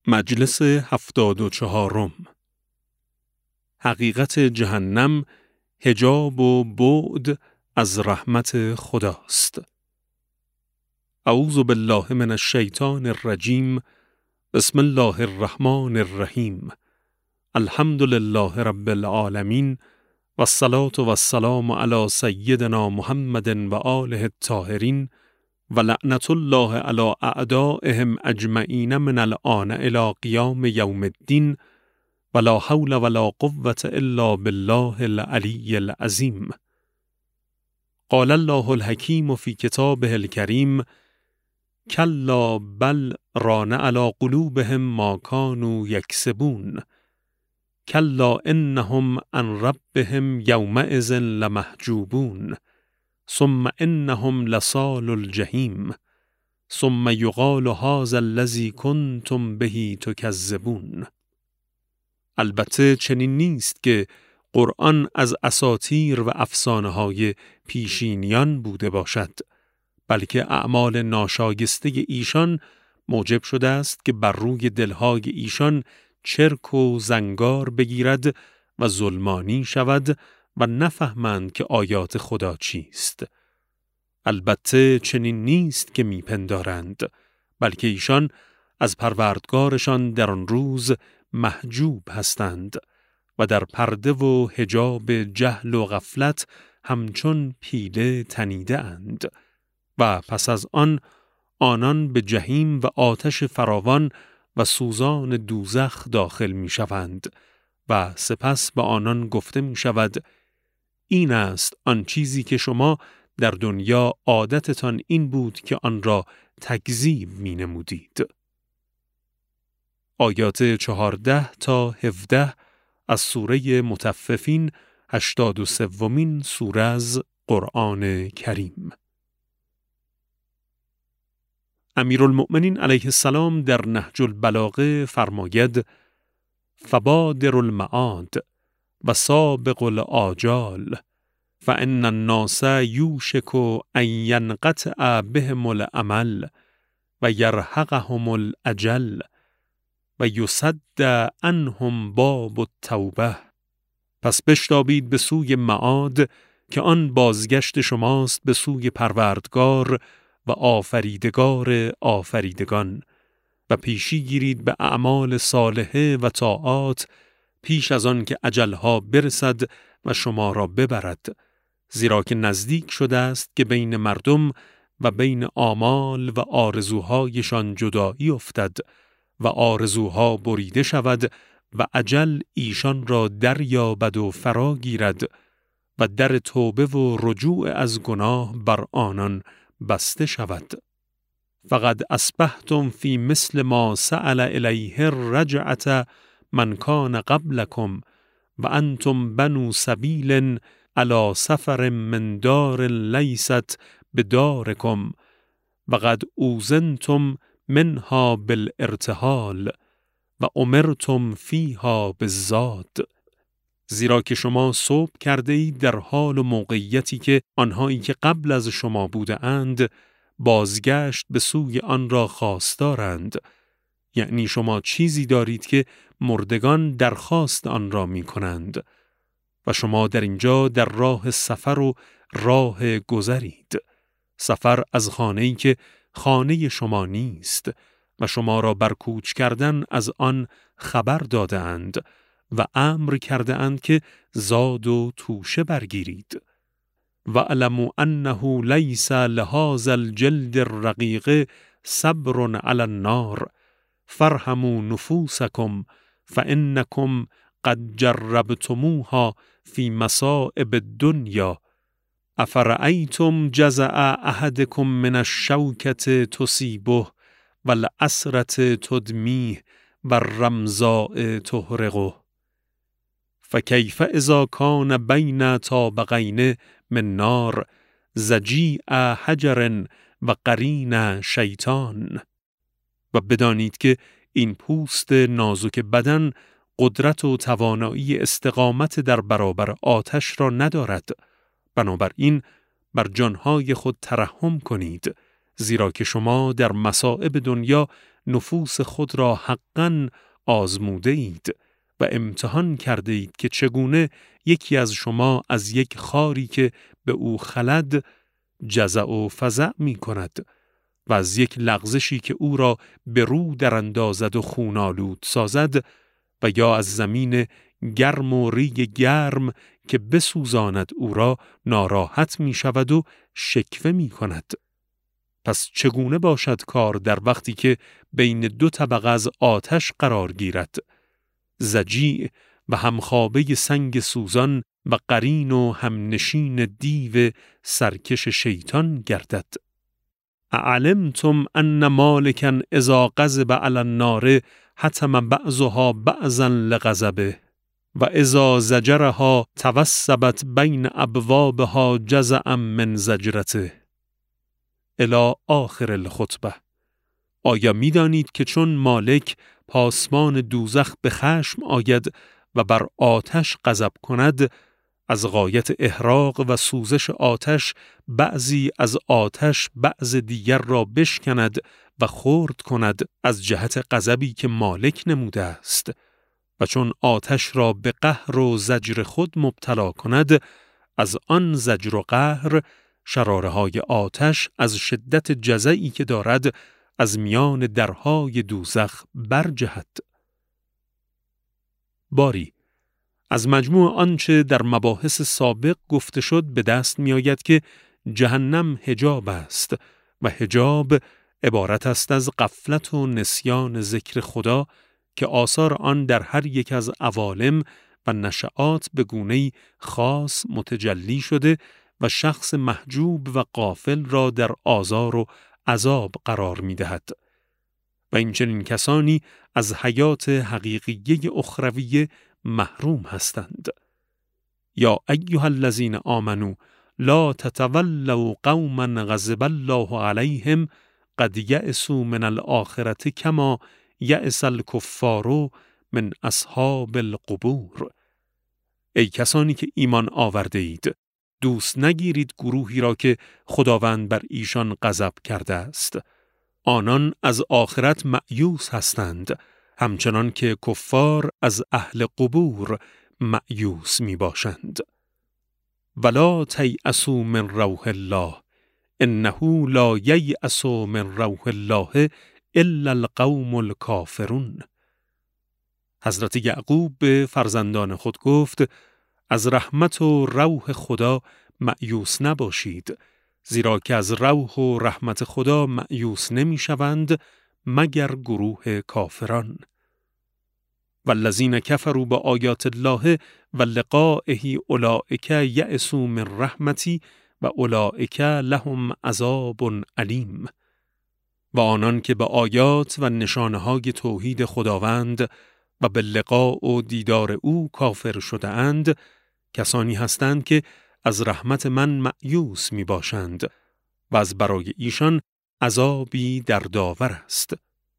مجلس 74. حقیقت جهنم حجاب و بعد از رحمت خداست. اعوذ بالله من الشیطان الرجیم. بسم الله الرحمن الرحیم. الحمد لله رب العالمین و الصلاة و السلام علی سیدنا محمد و آله الطاهرین و لعنت الله علی اعدائهم اجمعین من الآن الی قیام یوم الدین و لا حول ولا قوة الا بالله العلی العظیم. قال الله الحکیم فی کتابه الکریم: کلا بل ران علی قلوبهم ما كانوا یکسبون. کلا انهم عن ربهم یومئذ لمحجوبون. ثم انهم لصال الجحیم. ثم یقال هذا الذی کنتم به تکذبون. البته چنین نیست که قرآن از اساطیر و افسانه‌های پیشینیان بوده باشد، بلکه اعمال ناشایسته ایشان موجب شده است که بر روی دلهای ایشان چرک و زنگار بگیرد و ظلمانی شود و نفهمند که آیات خدا چیست. البته چنین نیست که میپندارند، بلکه ایشان از پروردگارشان در آن روز محجوب هستند و در پرده و حجاب جهل و غفلت همچون پیله تنیده اند و پس از آنان به جهیم و آتش فراوان و سوزان دوزخ داخل می شوند و سپس به آنان گفته می شود: این است آن چیزی که شما در دنیا عادتتان این بود که آن را تکذیب می نمودید. آیات 14 تا 17 از سوره مطففین 83مین سوره از قرآن کریم. امیرالمؤمنین علیه السلام در نهج البلاغه فرماید: فبادر المعاد و سابق الآجال فان الناس یوشک ان ینقطع بهم الامل و یرهقهم الاجل و یسد عنهم باب التوبه. پس بشتابید به سوی معاد که آن بازگشت شماست به سوی پروردگار و آفریدگار آفریدگان، و پیشی گیرید به اعمال صالحه و طاعات پیش از آن که اجلها برسد و شما را ببرد، زیرا که نزدیک شده است که بین مردم و بین آمال و آرزوهایشان جدایی افتد و آرزوها بریده شود و اجل ایشان را دریابد و فرا گیرد و در توبه و رجوع از گناه بر آنان بسته شود. فقد اصبحتم فی مثل ما سأل الیه الرجعة من کان قبلکم و انتم بنو سبیل علی سفر من دار لیست بدارکم و قد اوذنتم منها بالارتحال و امرتم فیها بالزاد. زیرا که شما صبح کرده اید در حال و موقعیتی که آنهایی که قبل از شما بوده اند بازگشت به سوی آن را خواستارند، یعنی شما چیزی دارید که مردگان درخواست آن را می کنند و شما در اینجا در راه سفر و راه گذرید، سفر از خانه‌ای که خانه شما نیست و شما را بر کوچ کردن از آن خبر داده اند و امر کرده اند که زاد و توشه برگیرید. و علموا انه لیس لهذا الجلد الرقیق صبر علی النار فرحموا نفوسکم فانکم قد جربتموها فی مصائب الدنیا. افرأیتم جزع احدکم من الشوکة تصیبه و العثرة تدمیه و الرمضاء تحرقه. فکیف اذا کان بین طابقین من نار ضجیع حجر و قرین شیطان. و بدانید که این پوست نازک بدن قدرت و توانایی استقامت در برابر آتش را ندارد، بنابراین بر جانهای خود ترحم کنید، زیرا که شما در مصائب دنیا نفوس خود را حقاً آزموده اید و امتحان کرده اید که چگونه یکی از شما از یک خاری که به او خلد جزع و فزع می کند و از یک لغزشی که او را به رو در اندازد و خونالود سازد و یا از زمین گرم و ریگ گرم که بسوزاند او را ناراحت می شود و شکوه می کند. پس چگونه باشد کار در وقتی که بین دو طبقه از آتش قرار گیرد؟ ضجیع و همخوابه سنگ سوزان و قرین و همنشین دیو سرکش شیطان گردد. اعلمتم ان مالکا اذا غضب علی النار حتم بعضها بعضا لغضبه و اذا زجرها توسبت بین ابوابها جزعا من زجرته الی آخر الخطبه. آیا می دانید که چون مالک پاسمان دوزخ به خشم آید و بر آتش غضب کند، از غایت احراق و سوزش آتش بعضی از آتش بعض دیگر را بشکند و خرد کند از جهت غضبی که مالک نموده است و چون آتش را به قهر و زجر خود مبتلا کند، از آن زجر و قهر شراره‌های آتش از شدت جزعی که دارد از میان درهای دوزخ برجهد. باری از مجموع آنچه در مباحث سابق گفته شد به دست می آید که جهنم حجاب است و حجاب عبارت است از غفلت و نسیان ذکر خدا که آثار آن در هر یک از عوالم و نشآت به گونه‌ای خاص متجلی شده و شخص محجوب و غافل را در آزار و عذاب قرار می دهد. و این چنین کسانی از حیات حقیقیه اخرویه محروم هستند. یا ایها الذین آمنوا لا تتولوا قوما غضب الله علیهم قد یأسوا من الآخرة کما یأس الکفار من اصحاب القبور. ای کسانی که ایمان آورده اید، دوست نگیرید گروهی را که خداوند بر ایشان غضب کرده است. آنان از آخرت مأیوس هستند، همچنان که کفار از اهل قبور مأیوس می باشند. ولا تیأسوا من روح الله انه لا ییأس من روح الله الا القوم الکافرون. حضرت یعقوب به فرزندان خود گفت از رحمت و روح خدا مأیوس نباشید، زیرا که از روح و رحمت خدا مأیوس نمی شوند مگر گروه کافران. والذین کفروا بآیات الله و لقائه اولئک یأسوا من رحمتی و اولئک لهم عذاب علیم. و آنان که به آیات و نشانه‌های توحید خداوند و به لقاء و دیدار او کافر شده اند، کسانی هستند که از رحمت من مأیوس می باشند و از برای ایشان عذابی دردآور است.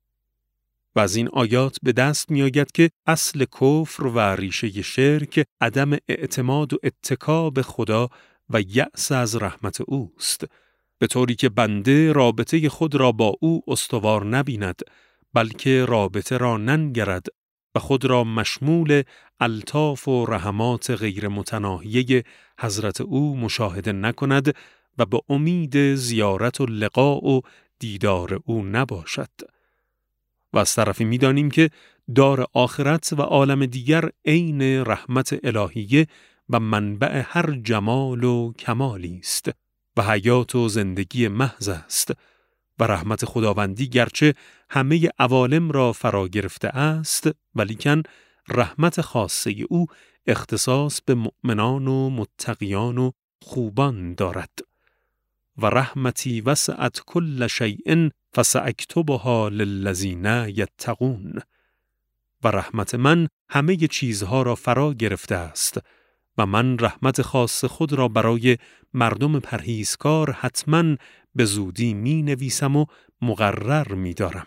و از این آیات به دست می آید که اصل کفر و ریشه شرک عدم اعتماد و اتکا به خدا و یأس از رحمت اوست، به طوری که بنده رابطه خود را با او استوار نبیند، بلکه رابطه را ننگرد و خود را مشمول الطاف و رحمات غیر متناهیه حضرت او مشاهده نکند و به امید زیارت و لقاء و دیدار او نباشد. و از طرفی می دانیم که دار آخرت و عالم دیگر عین رحمت الهیه و منبع هر جمال و کمالی است و حیات و زندگی محض است و رحمت خداوندی گرچه همه عوالم را فرا گرفته است، ولیکن رحمت خاصه او اختصاص به مؤمنان و متقیان و خوبان دارد. و رحمتی وسعت کل شیء فساکتبها للذین یتقون. و رحمت من همه چیزها را فرا گرفته است و من رحمت خاص خود را برای مردم پرهیزکار حتماً به زودی می نویسم و مقرر می دارم.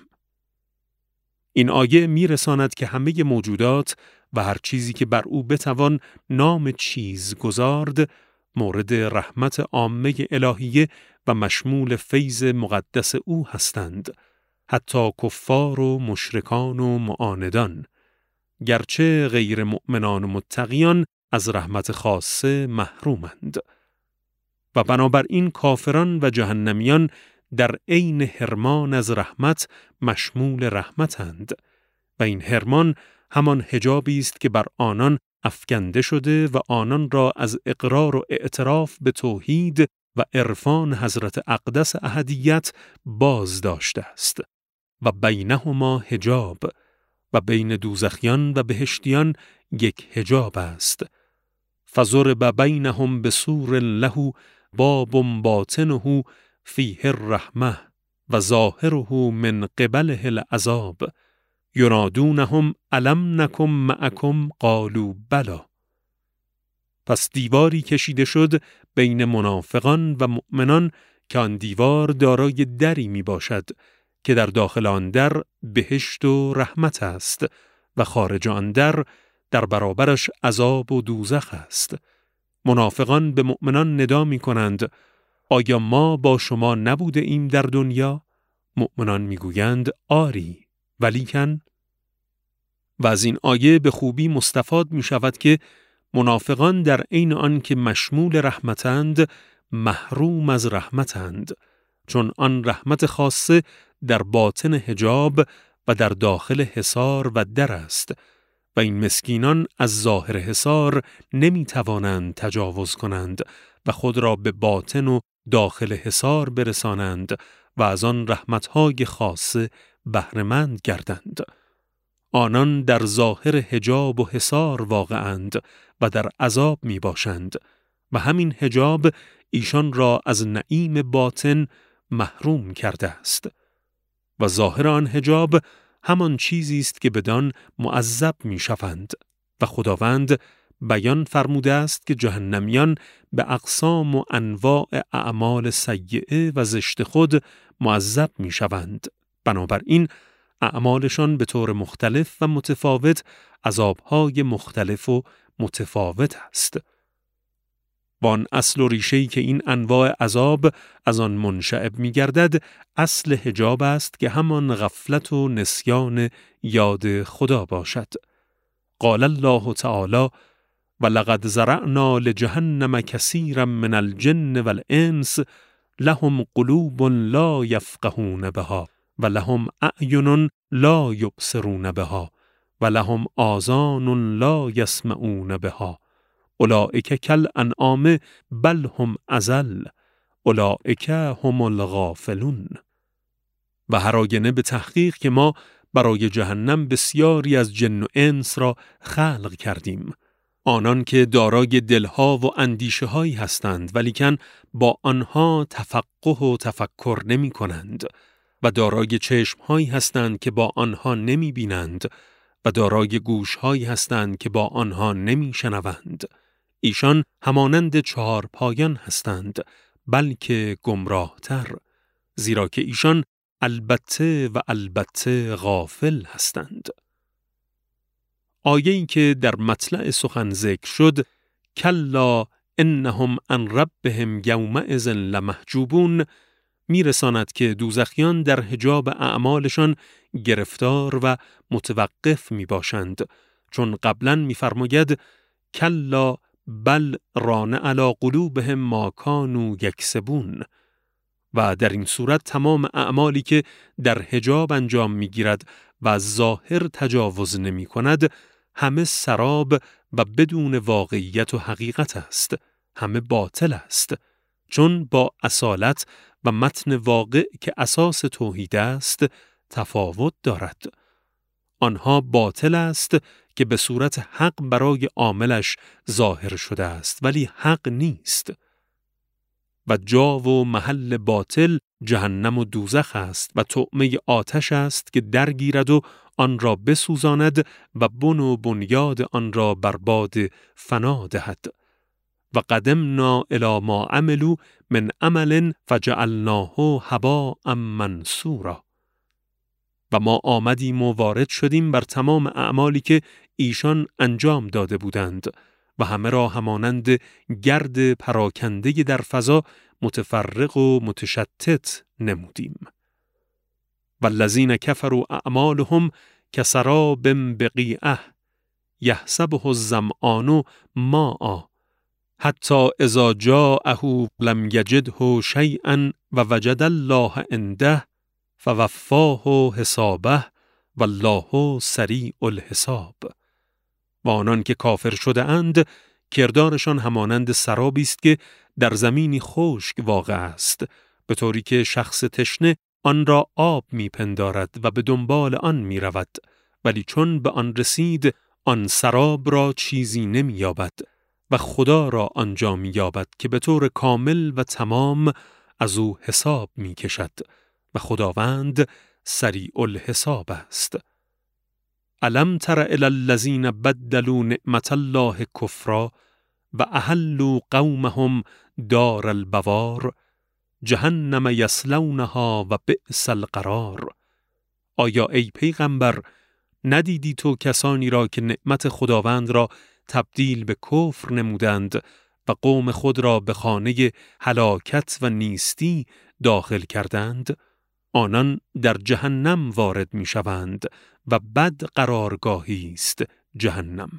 این آیه می رساند که همه موجودات و هر چیزی که بر او بتوان نام چیز گذارد مورد رحمت عامه الهیه و مشمول فیض مقدس او هستند، حتی کفار و مشرکان و معاندان، گرچه غیر مؤمنان و متقیان از رحمت خاصه محرومند. و بنابراین کافران و جهنمیان در عین حرمان از رحمت مشمول رحمتند و این حرمان همان حجابی است که بر آنان افکنده شده و آنان را از اقرار و اعتراف به توحید و عرفان حضرت اقدس احدیت باز داشته است و بینهما حجاب و بین دوزخیان و بهشتیان یک حجاب است. فضرب بینهم بسور له باب باطنه فیه الرحمه و ظاهره من قبله العذاب ینادونهم الم نکن معکم قالوا بلی. پس دیواری کشیده شد بین منافقان و مؤمنان که آن دیوار دارای دری می باشد که در داخل آن در بهشت و رحمت است و خارج آن در برابرش عذاب و دوزخ است. منافقان به مؤمنان ندا می کنند آیا ما با شما نبوده ایم در دنیا؟ مؤمنان می گویند آری، ولیکن. و از این آیه به خوبی مستفاد می شود که منافقان در عین آن که مشمول رحمتند محروم از رحمتند، چون آن رحمت خاصه در باطن حجاب و در داخل حصار و در است و این مسکینان از ظاهر حصار نمی توانند تجاوز کنند و خود را به باطن و داخل حصار برسانند و از آن رحمتهای خاصه بهره‌مند گردند. آنان در ظاهر حجاب و حصار واقعند و در عذاب می باشند و همین حجاب ایشان را از نعیم باطن محروم کرده است و ظاهر آن حجاب همان چیزی است که بدان معذب می شوند و خداوند بیان فرموده است که جهنمیان به اقسام و انواع اعمال سیئه و زشت خود معذب می شوند. بنابراین اعمالشان به طور مختلف و متفاوت عذابهای مختلف و متفاوت است. وان اصل و ریشه‌ای که این انواع عذاب از آن منشعب می گردد اصل حجاب است که همان غفلت و نسیان یاد خدا باشد. قال الله تعالی ولقد ذرأنا لجهنم کثیرا من الجن والانس لهم قلوب لا یفقهون بها و لهم اعین لا یبصرون بها و لهم آذان لا یسمعون بها اولئک کالانعام بل هم اضل اولئک هم الغافلون. و هر آینه به تحقیق که ما برای جهنم بسیاری از جن و انس را خلق کردیم، آنان که دارای دلها و اندیشه هایی هستند ولیکن با آنها تفقه و تفکر نمی کنند و دارای چشم هایی هستند که با آنها نمی بینند و دارای گوش هایی هستند که با آنها نمی شنوند. ایشان همانند چهار پایان هستند بلکه گمراه تر، زیرا که ایشان البته و البته غافل هستند. آیه‌ای که در مطلع سخن ذکر شد کلا انهم عن ربهم یومئذ لمحجوبون میرساند که دوزخیان در حجاب اعمالشان گرفتار و متوقف می باشند، چون قبلا می‌فرماید کلا بل ران علی قلوبهم ما کانوا یکسبون و در این صورت تمام اعمالی که در حجاب انجام می‌گیرد و از ظاهر تجاوز نمی‌کند همه سراب و بدون واقعیت و حقیقت است، همه باطل است، چون با اصالت و متن واقع که اساس توحید است تفاوت دارد. آنها باطل است که به صورت حق برای عاملش ظاهر شده است ولی حق نیست. و جا و محل باطل جهنم و دوزخ است و طعمه آتش است که درگیرد و آن را بسوزاند و بن و بنیاد آن را برباد فنا دهد. و قدمنا الی ما عملوا من عمل فجعلناه هباء منثورا. و ما آمدیم و وارد شدیم بر تمام اعمالی که ایشان انجام داده بودند و همه را همانند گرد پراکنده در فضا متفرق و متشتت نمودیم. والذین کفروا اعمالهم کسراب بقیعة یحسبه الظمآن ماء حتی اذا جاءه لم یجده شیئا و وجد الله عنده فوفاه حسابه والله سریع الحساب. و آنان که کافر شده اند کردارشان همانند سرابی است که در زمینی خشک واقع است، به طوری که شخص تشنه آن را آب میپندارد و به دنبال آن میرود، ولی چون به آن رسید آن سراب را چیزی نمییابد و خدا را آنجا مییابد که به طور کامل و تمام از او حساب میکشد و خداوند سریع الحساب است. الم تر الی الذین بدلوا نعمت الله کفرا و احلوا قومهم دار البوار جهنم یصلونها و بئس القرار. آیا ای پیغمبر ندیدی تو کسانی را که نعمت خداوند را تبدیل به کفر نمودند و قوم خود را به خانه هلاکت و نیستی داخل کردند؟ آنان در جهنم وارد می شوند و بد قرارگاهی است جهنم.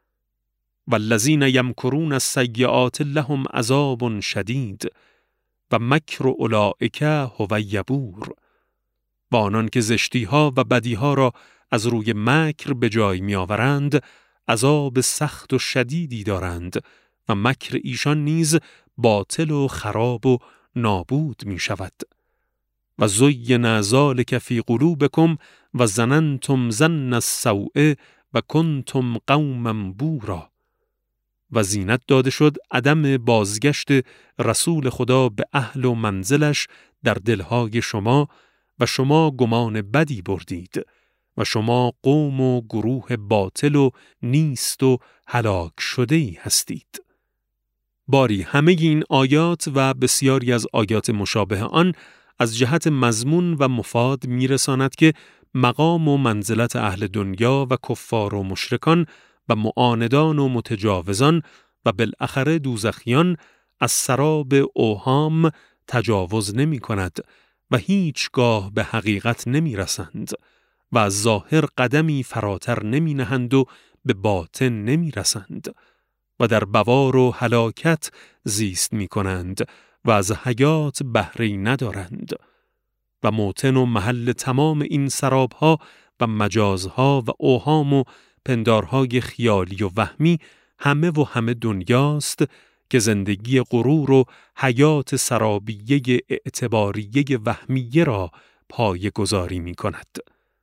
والذین یمکرون السیئات لهم عذاب شدید و مکر اولئک هو یبور. و آنان که زشتی‌ها و بدی‌ها را از روی مکر به جای می‌آورند عذاب سخت و شدیدی دارند و مکر ایشان نیز باطل و خراب و نابود می شود. و زین ذلک فی قلوبکم و ظننتم ظن السوء و کنتم قوما بورا. و زینت داده شد عدم بازگشت رسول خدا به اهل و منزلش در دلهای شما و شما گمان بدی بردید و شما قوم و گروه باطل و نیست و هلاک شده‌ای هستید. باری همه این آیات و بسیاری از آیات مشابه آن از جهت مضمون و مفاد میرساند که مقام و منزلت اهل دنیا و کفار و مشرکان و معاندان و متجاوزان و بالاخره دوزخیان از سراب اوهام تجاوز نمی کند و هیچگاه به حقیقت نمی رسند و از ظاهر قدمی فراتر نمی نهند و به باطن نمی رسند و در بوار و هلاکت زیست می کنند و از حیات بهره‌ای ندارند. و موطن و محل تمام این سرابها و مجازها و اوهام و پندارهای خیالی و وهمی همه دنیاست که زندگی غرور و حیات سرابیه اعتباریه وهمیه را پایه گذاری می کند.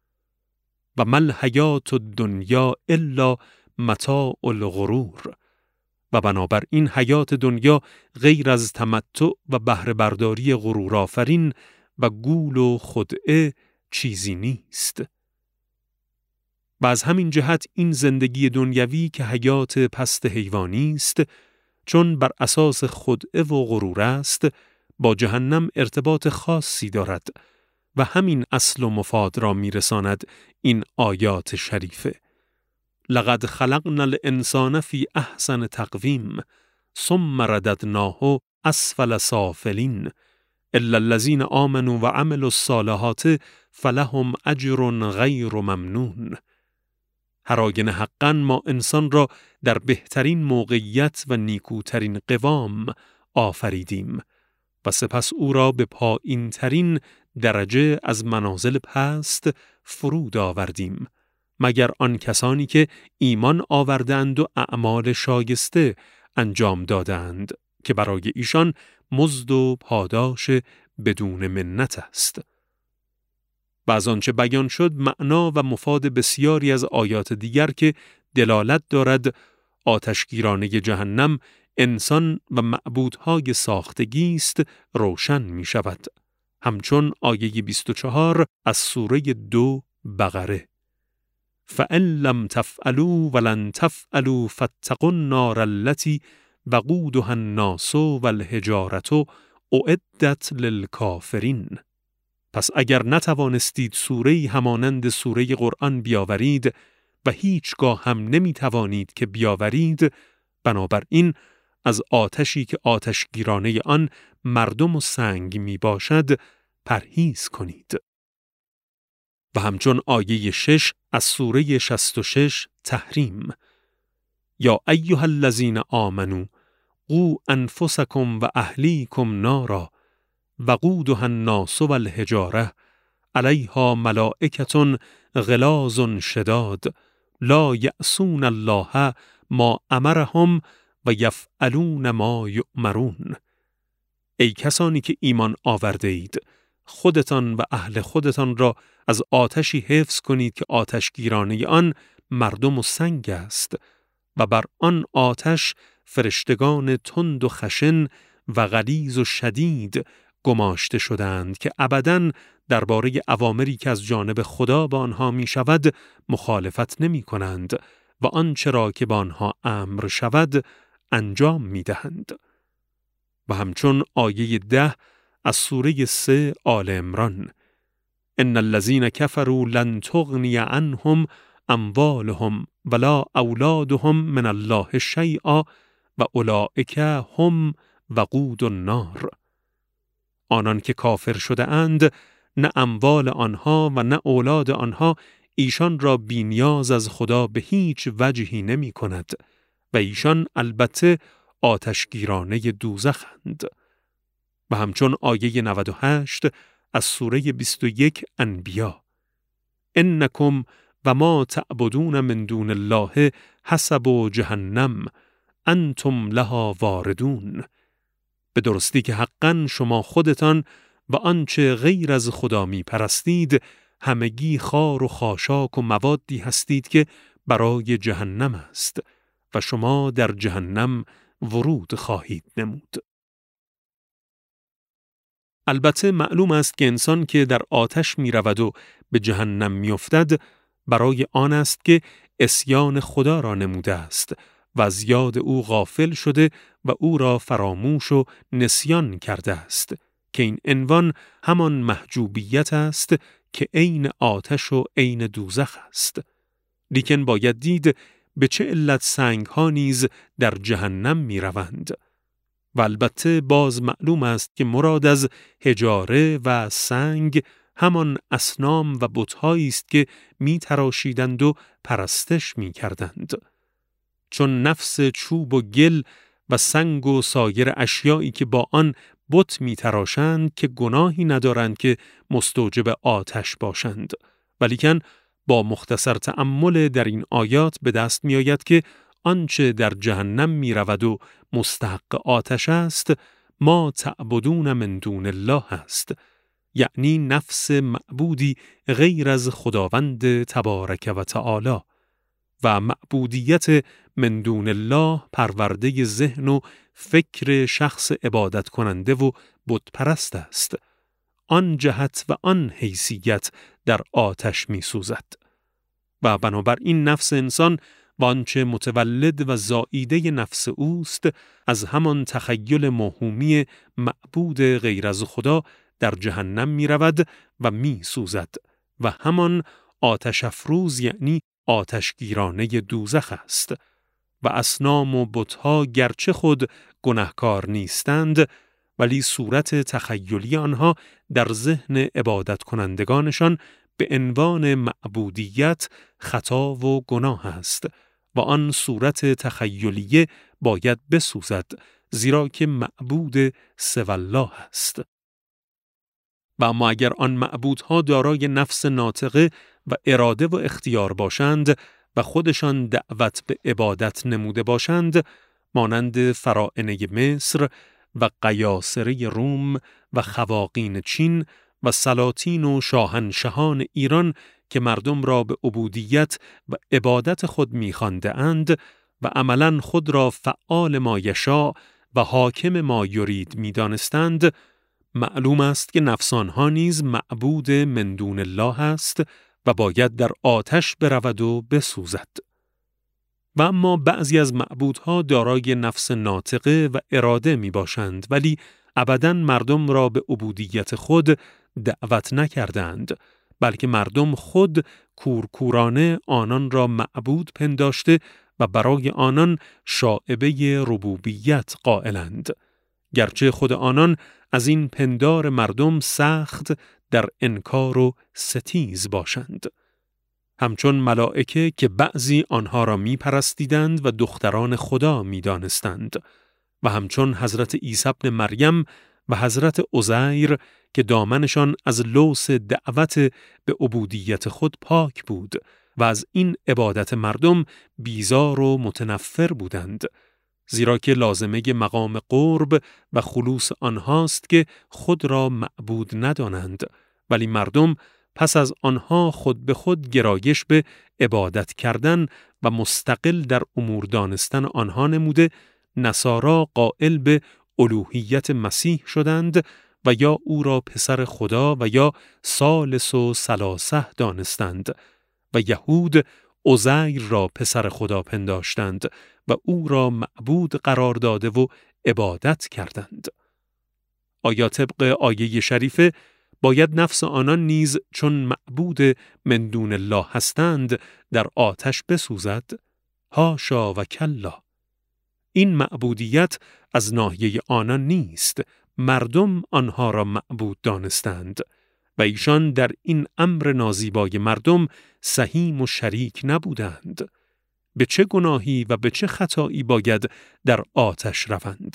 و مل حیات الدنیا الا متاع الغرور. و بنابراین حیات دنیا غیر از تمتع و بهره برداری غرورآفرین و گول و خدعه چیزی نیست. و از همین جهت این زندگی دنیوی که حیات پست حیوانی است، چون بر اساس خدعه و غرور است، با جهنم ارتباط خاصی دارد و همین اصل و مفاد را میرساند این آیات شریفه. لقد خلقنا الانسان فی احسن تقویم ثم رددناه اسفل سافلین الا الذین آمنوا و عملوا الصالحات فلهم اجر غیر ممنون. هراگنه حقاً ما انسان را در بهترین موقعیت و نیکوترین قوام آفریدیم و سپس او را به پایین ترین درجه از منازل پست فرود آوردیم، مگر آن کسانی که ایمان آوردند و اعمال شایسته انجام دادند که برای ایشان مزد و پاداش بدون منت است. و از آنچه بیان شد معنا و مفاد بسیاری از آیات دیگر که دلالت دارد آتشگیرانه جهنم انسان و معبودهای ساختگی است روشن می شود. همچون آیه 24 از سوره 2 بقره: فَإِن لَّمْ تَفْعَلُوا وَلَن تَفْعَلُوا فَاتَّقُوا النَّارَ الَّتِي وَقُودُهَا النَّاسُ وَالْحِجَارَةُ أُعِدَّتْ لِلْکافرین. پس اگر نتوانستید سوره‌ای همانند سوره قرآن بیاورید و هیچگاه هم نمی توانید که بیاورید، بنابراین از آتشی که آتشگیرانه آن مردم و سنگ می باشد پرهیز کنید. و همچون آیه 6 از سوره 66 تحریم: یا ایها الذین آمنوا قوا انفسکم و اهلیکم نارا وقودها الناس والحجاره علیها ملائکة غلاظ شداد لا یعصون الله ما امرهم و یفعلون ما یؤمرون. ای کسانی که ایمان آورده اید، خودتان و اهل خودتان را از آتشی حفظ کنید که آتشگیرانه آن مردم و سنگ است و بر آن آتش فرشتگان تند و خشن و غلیظ و شدید گماشته شدند که ابداً درباره اوامری که از جانب خدا به آنها می شود مخالفت نمی کنند و آنچه را که به آنها امر شود انجام می دهند. و همچون آیه 10 از سوره 3 آل عمران: ان الذين كفروا لن تغني عنهم اموالهم ولا اولادهم من الله شیئا و اولئک هم وقود النار. آنان که کافر شده اند، نه اموال آنها و نه اولاد آنها ایشان را بی‌نیاز از خدا به هیچ وجهی نمی کند و ایشان البته آتشگیرانه دوزخند. و همچون آیه 98 از سوره 21 انبیا: انکم و ما تعبدون من دون الله حسب جهنم انتم لها واردون. به درستی که حقاً شما خودتان و آنچه غیر از خدا می پرستید همگی خار و خاشاک و موادی هستید که برای جهنم است و شما در جهنم ورود خواهید نمود. البته معلوم است که انسان که در آتش می رود و به جهنم می افتد برای آن است که عصیان خدا را نموده است و از یاد او غافل شده و او را فراموش و نسیان کرده است که این عنوان همان محجوبیت است که عین آتش و عین دوزخ است. لیکن باید دید به چه علت سنگ ها نیز در جهنم می روند. و البته باز معلوم است که مراد از حجاره و سنگ همان اصنام و بت‌هایی است که می تراشیدند و پرستش می کردند. چون نفس چوب و گل و سنگ و سایر اشیایی که با آن بت می تراشند که گناهی ندارند که مستوجب آتش باشند، ولیکن با مختصر تأمل در این آیات به دست می آید که آنچه در جهنم می رود و مستحق آتش است ما تعبدون من دون الله است، یعنی نفس معبودی غیر از خداوند تبارک و تعالی. و معبودیت من دون الله پرورده ذهن و فکر شخص عبادت کننده و بت پرست است. آن جهت و آن حیثیت در آتش می سوزد. و بنابراین نفس انسان و آنچه متولد و زائیده نفس اوست از همان تخیل موهومی معبود غیر از خدا در جهنم می رود و می سوزد و همان آتش افروز یعنی آتشگیرانه دوزخ است. و اصنام و بت‌ها گرچه خود گناهکار نیستند ولی صورت تخیلی آنها در ذهن عبادت کنندگانشان به عنوان معبودیت خطا و گناه است و آن صورت تخیلیه باید بسوزد، زیرا که معبود سوی الله است. و اما اگر آن معبودها دارای نفس ناطقه و اراده و اختیار باشند و خودشان دعوت به عبادت نموده باشند، مانند فراعنه مصر و قیاصره روم و خواقین چین و سلاطین و شاهنشهان ایران که مردم را به عبودیت و عبادت خود می‌خوانده اند و عملاً خود را فعال ما یشاء و حاکم ما یرید می‌دانستند، معلوم است که نفس آنها نیز معبود من دون الله است و باید در آتش برود و بسوزد. و اما بعضی از معبودها دارای نفس ناطقه و اراده می باشند ولی ابداً مردم را به عبودیت خود دعوت نکردند، بلکه مردم خود کورکورانه آنان را معبود پنداشته و برای آنان شائبه ربوبیت قائلند، گرچه خود آنان از این پندار مردم سخت در انکار و ستیز باشند. همچون ملائکه که بعضی آنها را می پرستیدند و دختران خدا می دانستند و همچون حضرت عیسی ابن مریم و حضرت عزیر که دامنشان از لوث دعوت به عبودیت خود پاک بود و از این عبادت مردم بیزار و متنفر بودند، زیرا که لازمه مقام قرب و خلوص آنهاست که خود را معبود ندانند، ولی مردم پس از آنها خود به خود گرایش به عبادت کردن و مستقل در امور دانستن آنها نموده، نصارا قائل به الوهیت مسیح شدند و یا او را پسر خدا و یا ثالث و ثلاثه دانستند و یهود عزیر را پسر خدا پنداشتند و او را معبود قرار داده و عبادت کردند. آیا طبق آیه شریفه باید نفس آنان نیز چون معبود من دون الله هستند در آتش بسوزد؟ حاشا و کلا. این معبودیت از ناحیه آنان نیست، مردم آنها را معبود دانستند و ایشان در این امر نازیبای مردم سهیم و شریک نبودند. به چه گناهی و به چه خطایی باید در آتش روند؟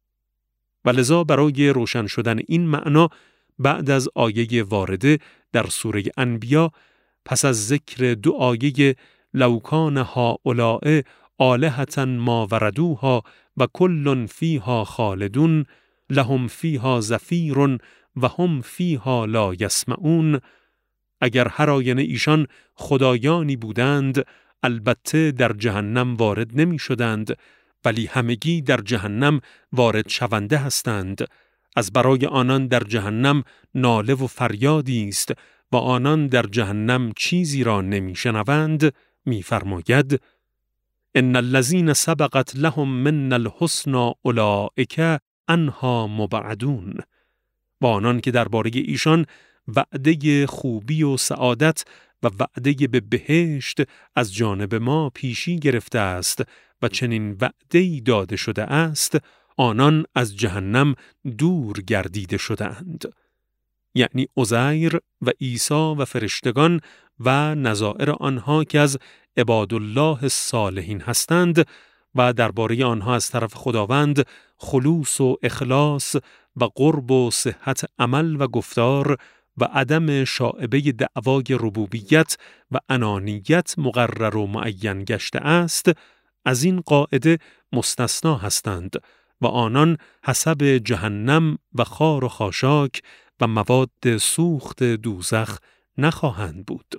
ولذا برای روشن شدن این معنا بعد از آیه وارده در سوره انبیا، پس از ذکر دو آیه لو کان هؤلاء آلهة ما وردوها و کل فیها خالدون لهم فیها زفیر و هم فیها لا یسمعون، اگر هر آینه ایشان خدایانی بودند البته در جهنم وارد نمی شدند، ولی همگی در جهنم وارد شونده هستند. از برای آنان در جهنم ناله و فریادی است و آنان در جهنم چیزی را نمی شنوند. می فرماید ان الذین سبقت لهم من الحسنی اولئک عنها مبعدون. و آنان که درباره ایشان وعده خوبی و سعادت و وعده به بهشت از جانب ما پیشی گرفته است و چنین وعده‌ای داده شده است، آنان از جهنم دور گردیده شده‌اند. یعنی عزیر و عیسی و فرشتگان و نظائر آنها که از عبادالله الصالحین هستند و درباره آنها از طرف خداوند خلوص و اخلاص و قرب و صحت عمل و گفتار و عدم شائبه دعوای ربوبیت و انانیت مقرر و معین گشته است، از این قاعده مستثنا هستند و آنان حسب جهنم و خار و خاشاک و مواد سوخت دوزخ نخواهند بود.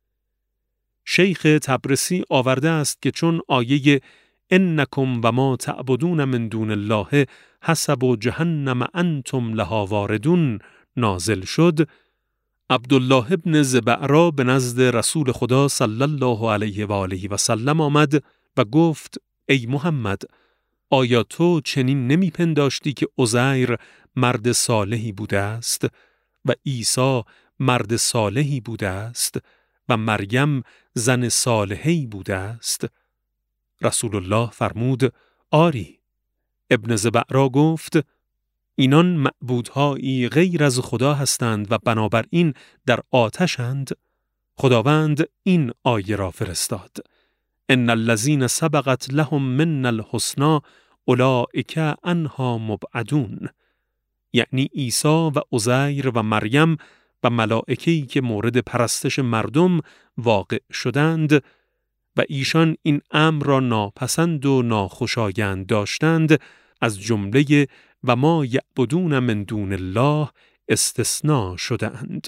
شیخ تبرسی آورده است که چون آیه انکم و ما تعبدون من دون الله حسب جهنم انتم لها واردون نازل شد، عبدالله ابن زبعرا به نزد رسول خدا صلی الله علیه و آله و سلم آمد و گفت ای محمد، آیا تو چنین نمی پنداشتی که عزیر مرد صالحی بوده است و عیسی مرد صالحی بوده است و مریم زن صالحی بوده است؟ رسول الله فرمود آری. ابن زبعرا گفت اینان معبودهایی غیر از خدا هستند و بنابراین در آتشند. خداوند این آیه را فرستاد ان الذین سبقت لهم من الحسنی اولئک عنها مبعدون، یعنی عیسی و عزیر و مریم و ملائکه‌ای که مورد پرستش مردم واقع شدند و ایشان این امر را ناپسند و ناخوشایند داشتند، از جمله و ما یعبدون من دون الله استثناء شدند.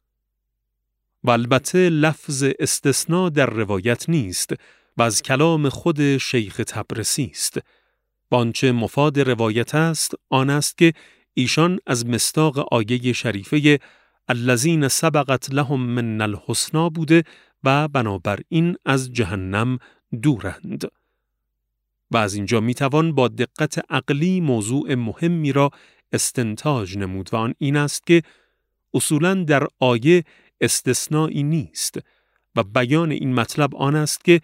و البته لفظ استثناء در روایت نیست و از کلام خود شیخ تبرسی است. و آنچه مفاد روایت است آن است که ایشان از مصداق آیه شریفه الذین سبقت لهم من الحسنی بوده و بنابراین از جهنم دورند. و از اینجا میتوان با دقت عقلی موضوع مهمی را استنتاج نمود و آن این است که اصولاً در آیه استثنایی نیست و بیان این مطلب آن است که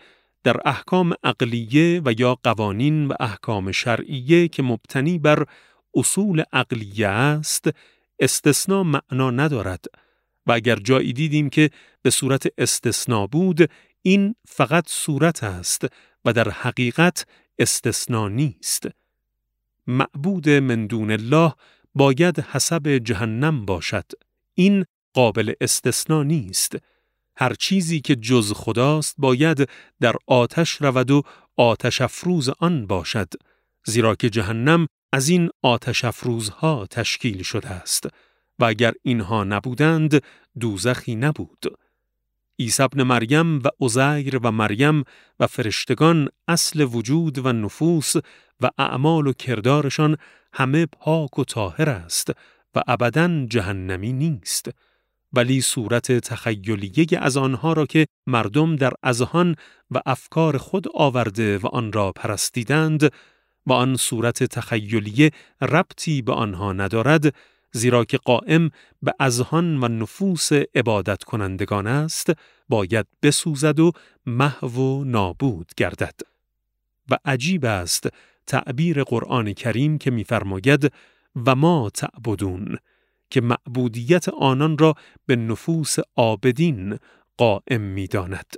در احکام عقلیه و یا قوانین و احکام شرعیه که مبتنی بر اصول عقلیه است، استثناء معنا ندارد و اگر جایی دیدیم که به صورت استثناء بود، این فقط صورت است و در حقیقت استثناء نیست. معبود من دون الله باید حسب جهنم باشد. این قابل استثناء نیست. هر چیزی که جز خداست باید در آتش رود و آتش افروز آن باشد، زیرا که جهنم از این آتش افروزها تشکیل شده است و اگر اینها نبودند دوزخی نبود. عیسی ابن مریم و عزیر و مریم و فرشتگان اصل وجود و نفوس و اعمال و کردارشان همه پاک و طاهر است و ابداً جهنمی نیست، ولی صورت تخیلیه از آنها را که مردم در اذهان و افکار خود آورده و آن را پرستیدند و آن صورت تخیلیه ربطی به آنها ندارد، زیرا که قائم به اذهان و نفوس عبادت کنندگان است، باید بسوزد و محو و نابود گردد. و عجیب است تعبیر قرآن کریم که می‌فرماید و ما تعبدون، که معبودیت آنان را به نفوس عابدین قائم می‌داند.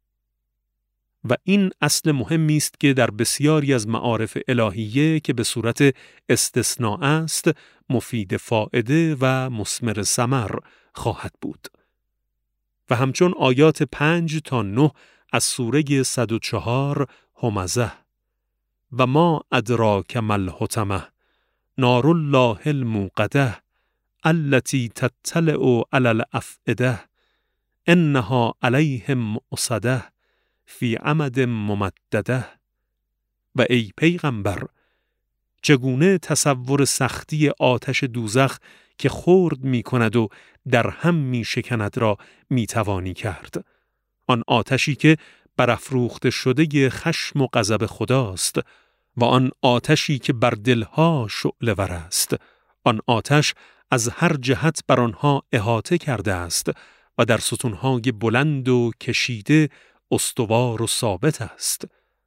و این اصل مهمی است که در بسیاری از معارف الهیه که به صورت استثناء است، مفید فائده و مثمر ثمر خواهد بود. و همچون آیات 5 تا 9 از سوره 104 همزه: و ما ادراک ما الحطمه نار الله الموقده التي تطلع علی الافئده انها علیهم مؤصده فی عمد ممدده. و ای پیغمبر، چگونه تصور سختی آتش دوزخ که خرد می کند و در هم می شکند را می توانی کرد؟ آن آتشی که برافروخته شده خشم و غضب خداست و آن آتشی که بر دلها شعله ور است. آن آتش از هر جهت بر آنها احاطه کرده است و در ستونهای بلند و کشیده استوار و ثابت است.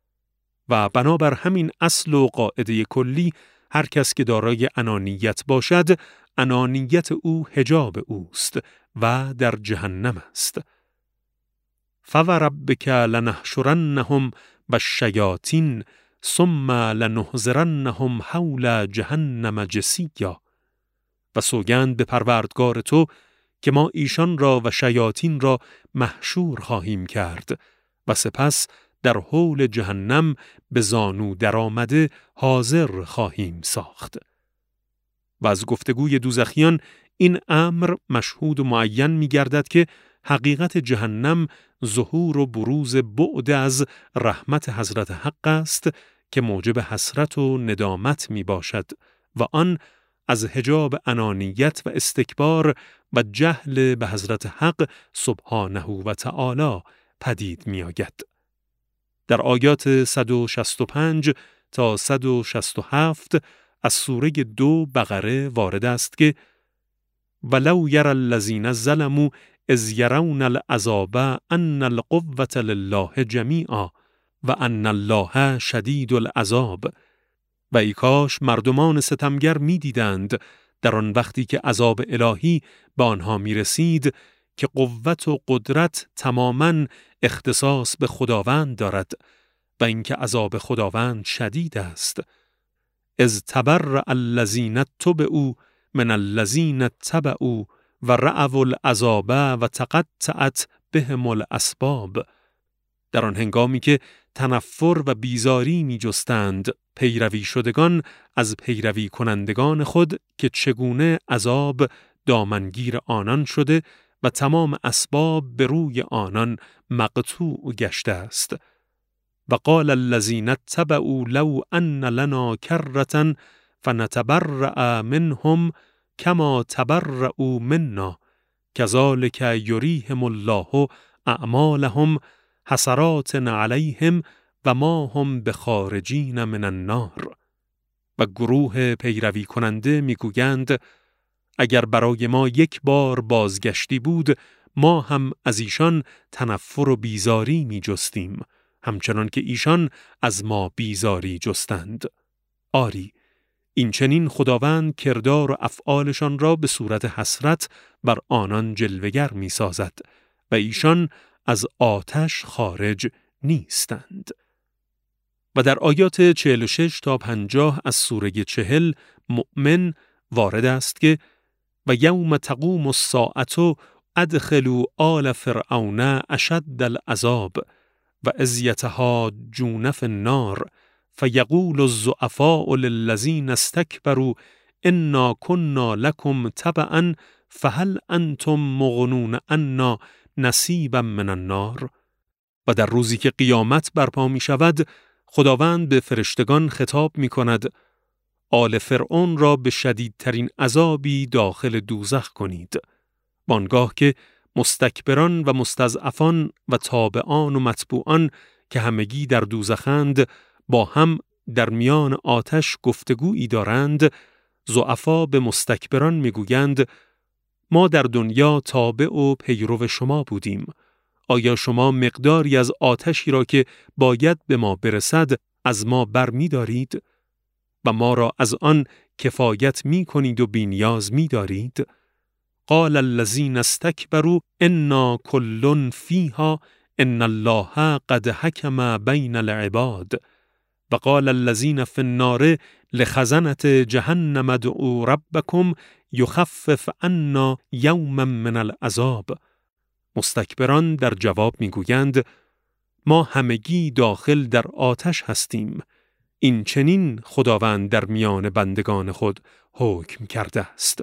و بنابر همین اصل و قاعده کلی، هر کس که دارای انانیت باشد، انانیت او حجاب اوست و در جهنم است. فوربک لنحشرنهم والشیاطین ثم لنحضرنهم حول جهنم جثیا. و سوگند به پروردگار تو که ما ایشان را و شیاطین را محشور خواهیم کرد و سپس در حول جهنم به زانو درآمده حاضر خواهیم ساخت. و از گفتگوی دوزخیان این امر مشهود و معین می گردد که حقیقت جهنم ظهور و بروز بعد از رحمت حضرت حق است که موجب حسرت و ندامت می باشد و آن از حجاب انانیت و استکبار و جهل به حضرت حق سبحانه و تعالی پدید می آید. در آیات 165 تا 167 از سوره 2 بقره وارد است که ولو یری الذین ظلموا اذ یرون العذاب ان القوة لله جمیعا و ان الله شدید العذاب. و ای کاش مردمان ستمگر می دیدند در آن وقتی که عذاب الهی به آنها می رسید که قوت و قدرت تماماً اختصاص به خداوند دارد و اینکه عذاب خداوند شدید است. اذ تبرأ الذین اتبعوا من الذین اتبعوا و رأوا العذاب و تقطعت بهم الاسباب. در آن هنگامی که تنفر و بیزاری می جستند پیروی شدگان از پیروی کنندگان خود که چگونه عذاب دامنگیر آنان شده و تمام اسباب به روی آنان مقطوع گشته است. و قال الذین اتبعوا لو ان لنا کرة فنتبرأ منهم کما تبرؤوا منا کذلک یریهم الله اعمالهم حسرات علیهم و ما هم بخارجین من النار. و گروه پیروی کننده میگویند اگر برای ما یک بار بازگشتی بود ما هم از ایشان تنفر و بیزاری می جستیم همچنان که ایشان از ما بیزاری جستند. آری، این چنین خداوند کردار و افعالشان را به صورت حسرت بر آنان جلوگر می سازد و ایشان از آتش خارج نیستند. و در آیات 46 تا 50 از سوره 40 مؤمن وارد است که و یوم تقوم الساعة ادخلوا آل فرعون اشد العذاب و اذ یتحاجون فی النار فیقول الضعفاء للذین استکبروا انا کنا لکم تبعا فهل انتم مغنون عنا نصیبا من النار. و در روزی که قیامت برپا می شود خداوند به فرشتگان خطاب می کند آل فرعون را به شدیدترین عذابی داخل دوزخ کنید. وانگاه که مستکبران و مستضعفان و تابعان و متبوعان که همگی در دوزخند با هم در میان آتش گفتگویی دارند، ضعفا به مستکبران میگویند ما در دنیا تابع و پیرو شما بودیم. آیا شما مقداری از آتشی را که باید به ما برسد از ما بر می دارید؟ و ما را از آن کفایت می کنید و بی‌نیاز می دارید؟ قال الذین استکبروا انا کل فیها ان الله قد حکم بین العباد و قال الذین فی النار لخزنة جهنم ادعوا ربکم یخفف عنا یوما من العذاب. مستکبران در جواب میگویند ما همگی داخل در آتش هستیم. این چنین خداوند در میان بندگان خود حکم کرده است.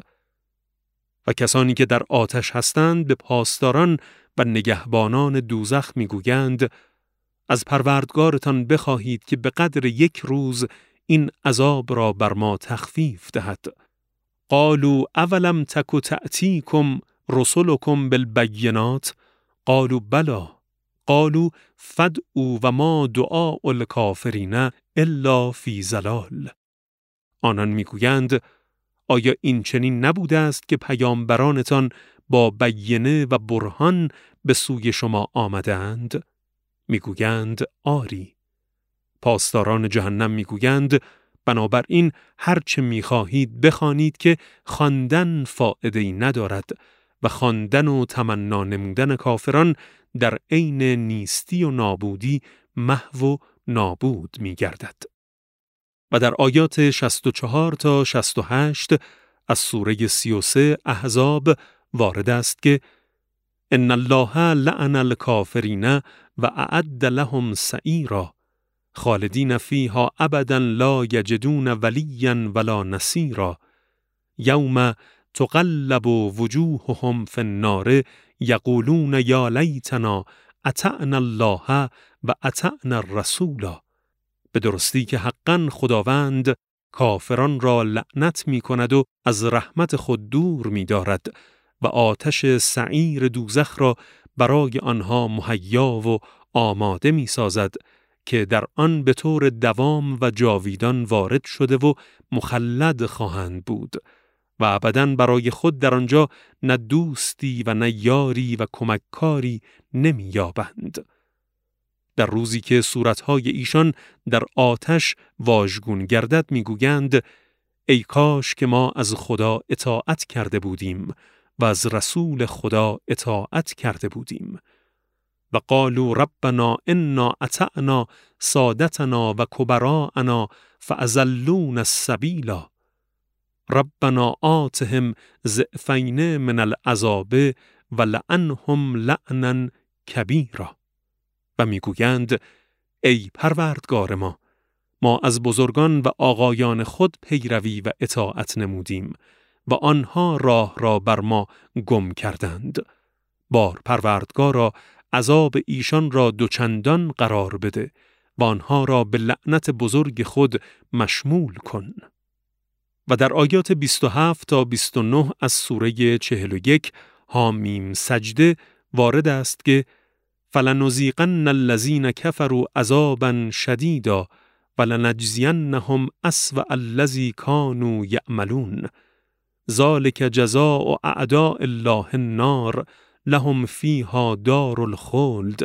و کسانی که در آتش هستند به پاسداران و نگهبانان دوزخ میگویند از پروردگارتان بخواهید که به قدر یک روز این عذاب را بر ما تخفیف دهد. قالوا اولم تک تأتیکم رسلکم بالبینات قالوا بلی قالوا فادعوا و ما دعاء الکافرین الا فی ضلال. آنان میگویند آیا این چنین نبوده است که پیامبرانتان با بینه و برهان به سوی شما آمدند؟ میگویند آری. پاسداران جهنم میگویند بنابراین هر چه میخواهید بخوانید که خواندن فایده‌ای ندارد و خواندن و تمنا نمودن کافران در عین نیستی و نابودی محو و نابود میگردد. و در آیات 64 تا 68 از سوره 33 احزاب وارد است که ان الله لعن الکافرین و اعد لهم سعیرا خالدین فیها ابدا لا یجدون ولیا ولا نصیرا یوم تقلب وجوههم فی النار یقولون یا لیتنا اطعنا الله و اطعنا الرسول. به درستی که حقاً خداوند کافران را لعنت می کند و از رحمت خود دور می دارد و آتش سعیر دوزخ را برای آنها مهیا و آماده می سازد که در آن به طور دوام و جاویدان وارد شده و مخلد خواهند بود و ابداً برای خود در آنجا نه دوستی و نه یاری و کمککاری نمی یابند. در روزی که صورتهای ایشان در آتش واژگون گردد میگویند ای کاش که ما از خدا اطاعت کرده بودیم و از رسول خدا اطاعت کرده بودیم. و قالوا ربنا انا اطعنا سادتنا و کبراءنا فاضلونا السبیل ربنا آتهم ضعفین من العذاب و لعنهم لعنا کبیرا. و میگویند ای پروردگار ما از بزرگان و آقایان خود پیروی و اطاعت نمودیم و آنها راه را بر ما گم کردند. بار پروردگارا عذاب ایشان را دوچندان قرار بده و آنها را به لعنت بزرگ خود مشمول کن. و در آیات 27 تا 29 از سوره 41 حامیم سجده وارد است که فلنذیقن الذین کفروا عذابا شدیدا ولنجزینهم اسوأ الذی کانوا یعملون ذلک جزاء اعداء الله النار لهم فیها دار الخلد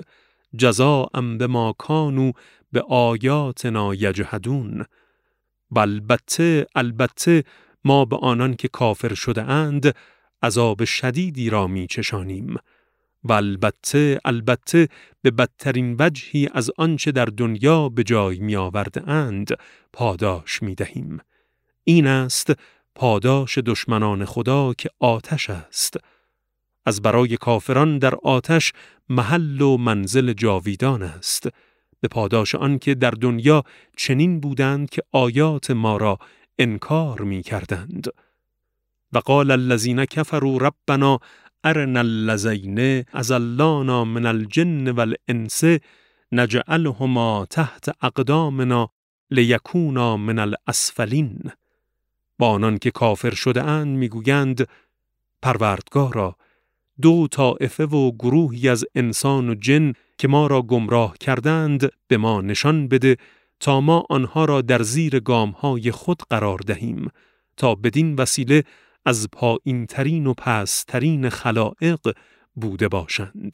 جزاء بما کانوا به آیاتنا یجحدون. و البته ما به آنان که کافر شده اند عذاب شدیدی را می چشانیم. و البته به بدترین وجهی از آنچه در دنیا به جای می آورده اند پاداش می دهیم. این است پاداش دشمنان خدا که آتش است. از برای کافران در آتش محل و منزل جاویدان است، به پاداش آن که در دنیا چنین بودند که آیات ما را انکار می کردند. و قال الذین کفروا ربنا ارنا اللذین اضلانا من الجن والانس نجعلهما تحت اقدامنا لیکونا من الاسفلین. با آنان که کافر شده اند میگویند پروردگارا، دو طائفه و گروهی از انسان و جن که ما را گمراه کردند به ما نشان بده تا ما آنها را در زیر گامهای خود قرار دهیم تا بدین وسیله از پایین ترین و پست‌ترین خلائق بوده باشند.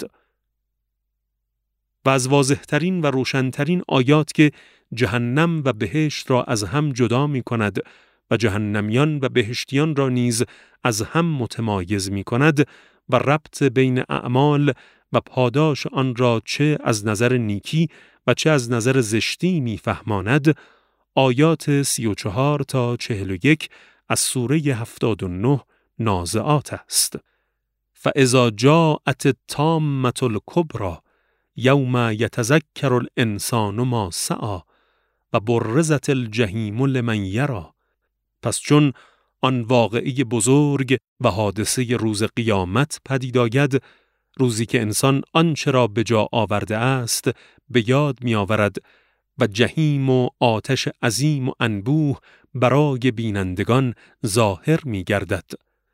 و از واضح‌ترین و روشن‌ترین آیات که جهنم و بهشت را از هم جدا می کند و جهنمیان و بهشتیان را نیز از هم متمایز می کند و ربط بین اعمال و پاداش آن را چه از نظر نیکی و چه از نظر زشتی می فهماند، آیات 34 تا 41 از سوره 79 نازعات است. فاذا جاءت الطامة الکبری یوم یتذکر الانسان ما سعی و برزت الجحیم لمن یری. پس چون آن واقعه بزرگ و حادثه روز قیامت پدید آید، روزی که انسان آنچه را به جا آورده است به یاد می آورد و جهیم و آتش عظیم و انبوه برای بینندگان ظاهر می گردد.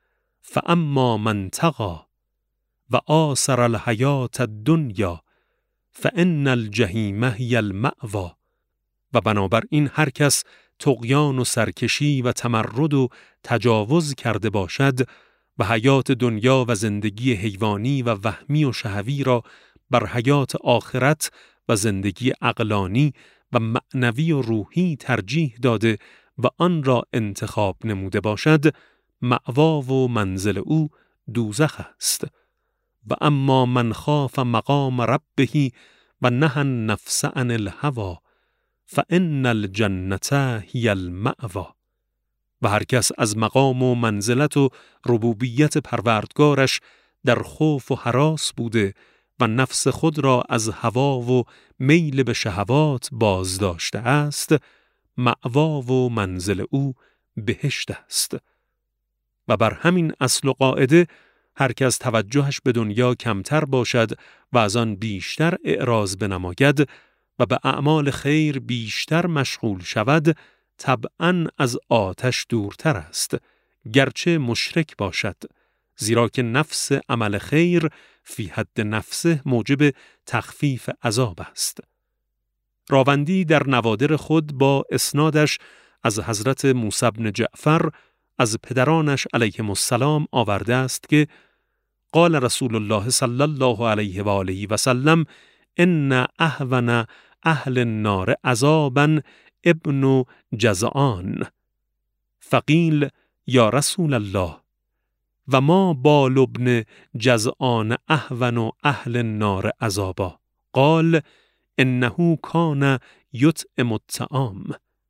فاما من طغی و آثر الحیات الدنیا فان الجحیم هی المأوی. و بنابراین هر کس طغیان و سرکشی و تمرد و تجاوز کرده باشد و حیات دنیا و زندگی حیوانی و وهمی و شهوی را بر حیات آخرت و زندگی عقلانی و معنوی و روحی ترجیح داده و آن را انتخاب نموده باشد، مأوا و منزل او دوزخ است. و اما من خاف مقام ربه و نهى النفس عن الهوى فان الجنة هی المأوی. و هر کس از مقام و منزلت و ربوبیت پروردگارش در خوف و هراس بوده و نفس خود را از هوا و میل به شهوات باز داشته است، مأوا و منزل او بهشت است. و بر همین اصل و قاعده هر کس توجهش به دنیا کمتر باشد و از آن بیشتر اعراض بنماید و به اعمال خیر بیشتر مشغول شود، طبعاً از آتش دورتر است، گرچه مشرک باشد، زیرا که نفس عمل خیر فی حد نفسه موجب تخفیف عذاب است. راوندی در نوادر خود با اسنادش از حضرت موسی بن جعفر از پدرانش علیهم السلام آورده است که قال رسول الله صلی الله علیه و آله و سلم ان اهون اهل النار عذابا ابن جزعان. فقیل یا رسول الله و ما بال ابن جزعان اهون اهل النار عذابا؟ قال انه کان یطعم الطعام.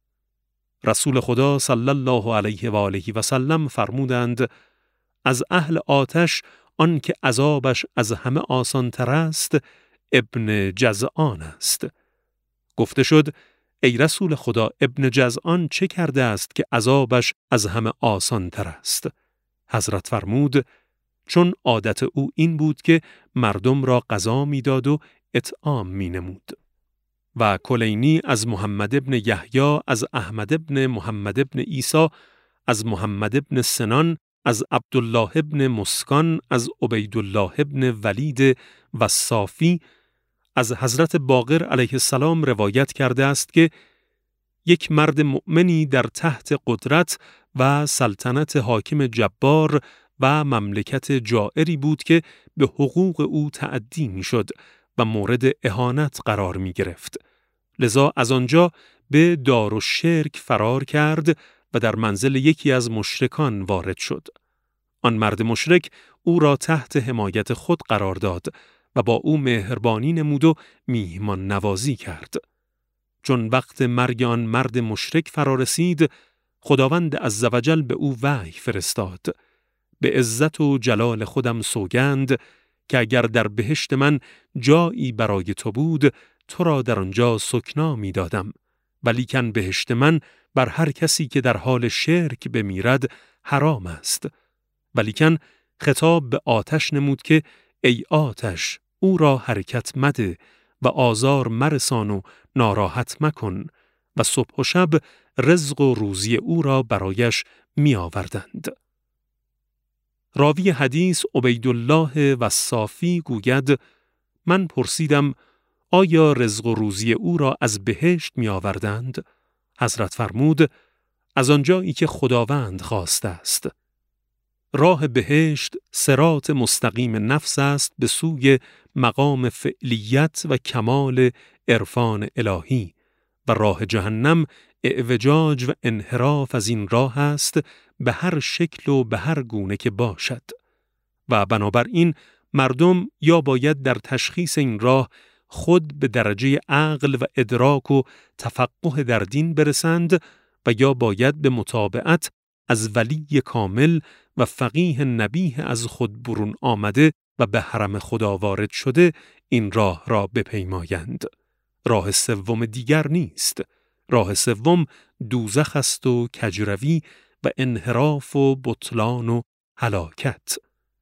رسول خدا صلی الله علیه و آله و سلم فرمودند از اهل آتش آن که عذابش از همه آسان تر است ابن جزعان است. گفته شد ای رسول خدا، ابن جزعان چه کرده است که عذابش از همه آسان تر است؟ حضرت فرمود چون عادت او این بود که مردم را غذا میداد و اطعام مینمود. و کلینی از محمد ابن یحیی از احمد ابن محمد ابن عیسی از محمد ابن سنان از عبدالله ابن مسکان از عبیدالله ابن ولید و صافی از حضرت باقر علیه السلام روایت کرده است که یک مرد مؤمنی در تحت قدرت و سلطنت حاکم جبار و مملکت جائری بود که به حقوق او تعدی می‌شد و مورد اهانت قرار می گرفت. لذا از آنجا به دارالشرک فرار کرد و در منزل یکی از مشرکان وارد شد. آن مرد مشرک او را تحت حمایت خود قرار داد و با او مهربانی نمود و میهمان نوازی کرد. چون وقت مرگ آن مرد مشرک فرا رسید، خداوند عزوجل به او وحی فرستاد: به عزت و جلال خودم سوگند که اگر در بهشت من جایی برای تو بود، تو را در آنجا سکنا می دادم، ولیکن بهشت من بر هر کسی که در حال شرک بمیرد حرام است. ولیکن خطاب به آتش نمود که ای آتش، او را حرکت مده و آزار مرسان و ناراحت مکن، و صبح و شب رزق و روزی او را برایش می آوردند. راوی حدیث عبیدالله وصافی گوید: من پرسیدم آیا رزق و روزی او را از بهشت می آوردند؟ حضرت فرمود: از آنجایی که خداوند خواسته است. راه بهشت صراط مستقیم نفس است به سوی مقام فعلیت و کمال عرفان الهی، و راه جهنم اعوجاج و انحراف از این راه است به هر شکل و به هر گونه که باشد. و بنابراین مردم یا باید در تشخیص این راه خود به درجه عقل و ادراک و تفقه در دین برسند و یا باید به متابعت از ولی کامل و فقیه نبیه از خود برون آمده و به حرم خدا وارد شده این راه را بپیمایند. راه سوم دیگر نیست. راه سوم دوزخ است و کجروی و انحراف و بطلان و هلاکت.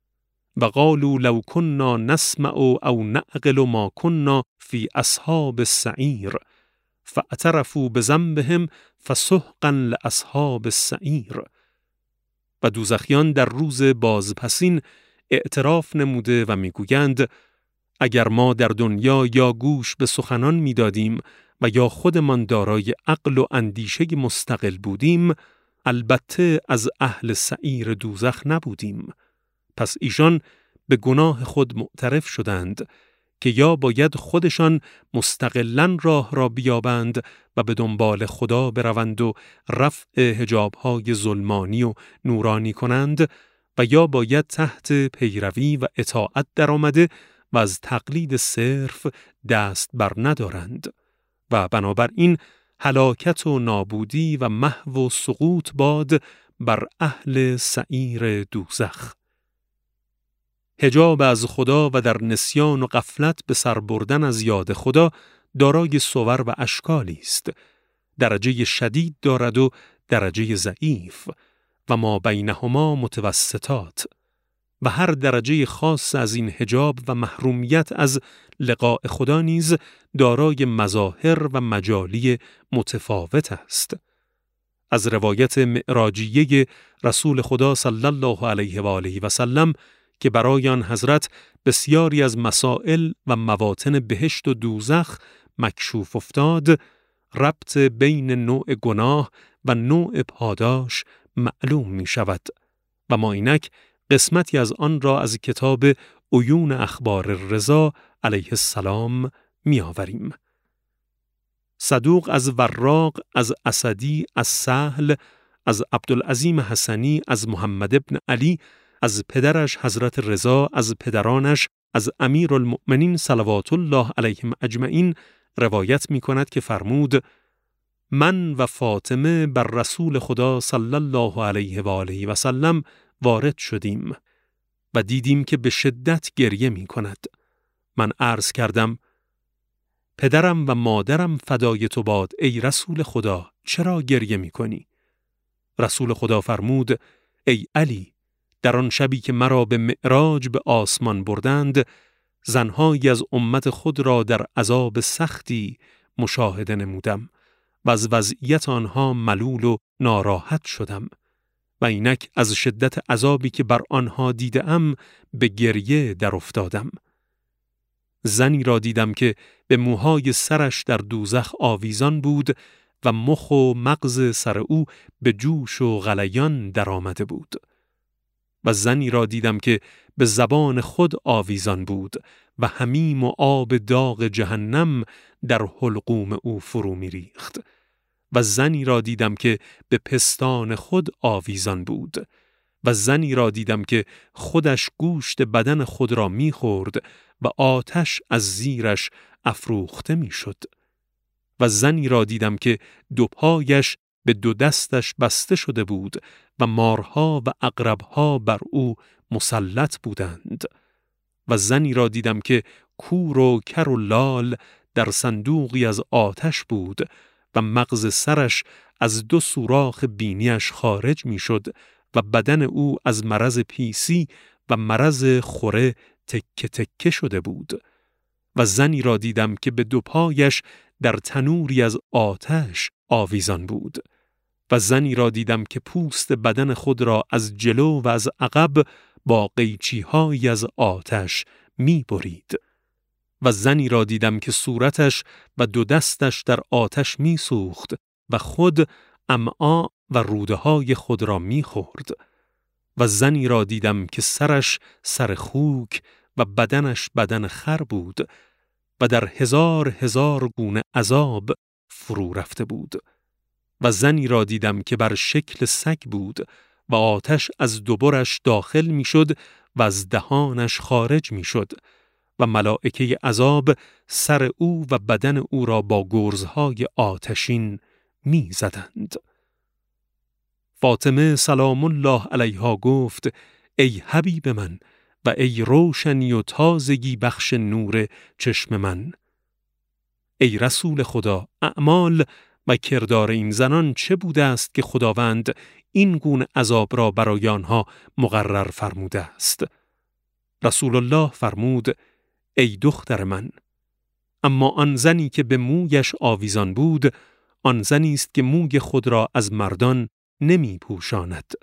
و قالوا لو كنا نسمع او نعقل ما كنا فی اصحاب السعیر فاعترفوا بذنبهم فسحقا لاصحاب السعیر. و دوزخیان در روز بازپسین اعتراف نموده و میگویند: اگر ما در دنیا یا گوش به سخنان میدادیم و یا خودمان دارای عقل و اندیشه مستقل بودیم، البته از اهل سعیر دوزخ نبودیم. پس ایشان به گناه خود معترف شدند که یا باید خودشان مستقلاً راه را بیابند و به دنبال خدا بروند و رفع حجاب‌های ظلمانی و نورانی کنند، و یا باید تحت پیروی و اطاعت درآمده و از تقلید صرف دست بر ندارند. و بنابراین هلاکت و نابودی و محو و سقوط باد بر اهل سعیر دوزخ. حجاب از خدا و در نسیان و غفلت به سر بردن از یاد خدا دارای صور و اشکالی است. درجه شدید دارد و درجه ضعیف و ما بینهما متوسطات، و هر درجه خاص از این حجاب و محرومیت از لقاء خدا نیز دارای مظاهر و مجالی متفاوت است. از روایت معراجیه رسول خدا صلی الله علیه و آله و سلم که برای آن حضرت بسیاری از مسائل و مواطن بهشت و دوزخ مکشوف افتاد، ربط بین نوع گناه و نوع پاداش معلوم می شود و ما اینک قسمتی از آن را از کتاب عیون اخبار رضا علیه السلام می آوریم. صدوق از وراق، از اسدی، از سهل، از عبدالعظیم حسنی، از محمد ابن علی، از پدرش حضرت رضا، از پدرانش، از امیرالمؤمنین صلوات الله علیهم اجمعین روایت می کند که فرمود: من و فاطمه بر رسول خدا صلی الله علیه و آله و سلم وارد شدیم و دیدیم که به شدت گریه می کند. من عرض کردم: پدرم و مادرم فدای تو باد ای رسول خدا، چرا گریه می کنی؟ رسول خدا فرمود: ای علی، در آن شبی که مرا به معراج به آسمان بردند، زنهایی از امت خود را در عذاب سختی مشاهده نمودم و از وضعیت آنها ملول و ناراحت شدم و اینک از شدت عذابی که بر آنها دیدم به گریه در افتادم. زنی را دیدم که به موهای سرش در دوزخ آویزان بود و مخ و مغز سر او به جوش و غلیان در آمده بود. و زنی را دیدم که به زبان خود آویزان بود و حمیم و آب داغ جهنم در حلقوم او فرو می‌ریخت. و زنی را دیدم که به پستان خود آویزان بود و زنی را دیدم که خودش گوشت بدن خود را می‌خورد و آتش از زیرش افروخته می‌شد. و زنی را دیدم که دو پایش به دو دستش بسته شده بود و مارها و عقربها بر او مسلط بودند. و زنی را دیدم که کور و کر و لال در صندوقی از آتش بود و مغز سرش از دو سوراخ بینیش خارج می‌شد و بدن او از مرض پیسی و مرض خوره تکه تکه شده بود. و زنی را دیدم که به دو پایش در تنوری از آتش آویزان بود. و زنی را دیدم که پوست بدن خود را از جلو و از عقب با قیچی‌هایی از آتش می‌برید. و زنی را دیدم که صورتش و دو دستش در آتش می‌سوخت و خود امعاء و روده‌های خود را می‌خورد. و زنی را دیدم که سرش سر خوک و بدنش بدن خر بود و در هزار هزار گونه عذاب فرو رفته بود. و زنی را دیدم که بر شکل سگ بود و آتش از دبرش داخل می‌شد و از دهانش خارج می‌شد و ملائکه عذاب سر او و بدن او را با گرزهای آتشین می‌زدند. فاطمه سلام الله علیها گفت: ای حبیب من و ای روشنی و تازگی بخش نور چشم من. ای رسول خدا، اعمال و کردار این زنان چه بوده است که خداوند این گونه عذاب را برای آنها مقرر فرموده است؟ رسول الله فرمود: ای دختر من، اما آن زنی که به مویش آویزان بود، آن زنی است که موی خود را از مردان نمی پوشاند.